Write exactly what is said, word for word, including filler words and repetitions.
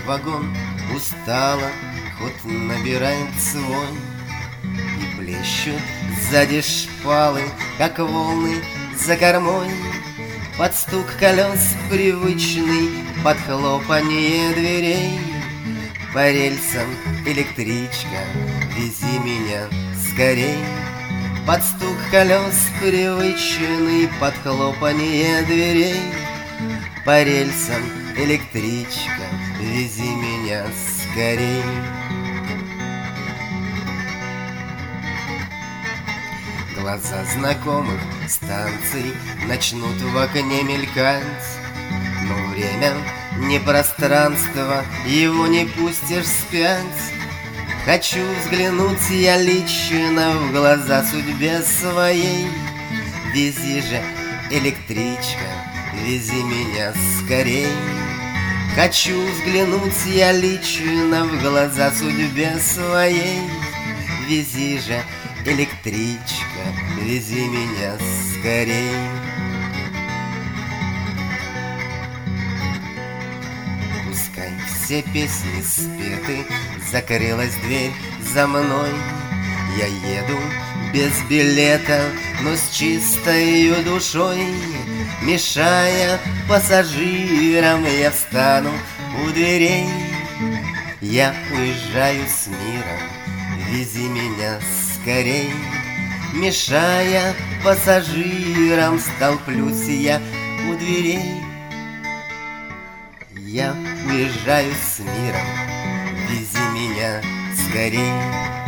вагон устало, ход набирает свой, и плещут сзади шпалы, как волны за кормой. Под стук колес привычный, под хлопанье дверей. По рельсам электричка, вези меня скорей. Под стук колес привычный, под хлопанье дверей. По рельсам электричка, вези меня скорей. Глаза знакомых станций начнут в окне мелькать, но время не пространство, его не пустишь вспять. Хочу взглянуть я лично в глаза судьбе своей. Вези же, электричка, вези меня скорей. Хочу взглянуть я лично в глаза судьбе своей. Вези же, электричка, вези меня скорей. Пускай все песни спеты, закрылась дверь за мной. Я еду без билета, но с чистой душой. Мешая пассажирам, я встану у дверей. Я уезжаю с миром, вези меня скорей. Мешая пассажирам, столплюсь я у дверей. Я уезжаю с миром, вези меня скорей.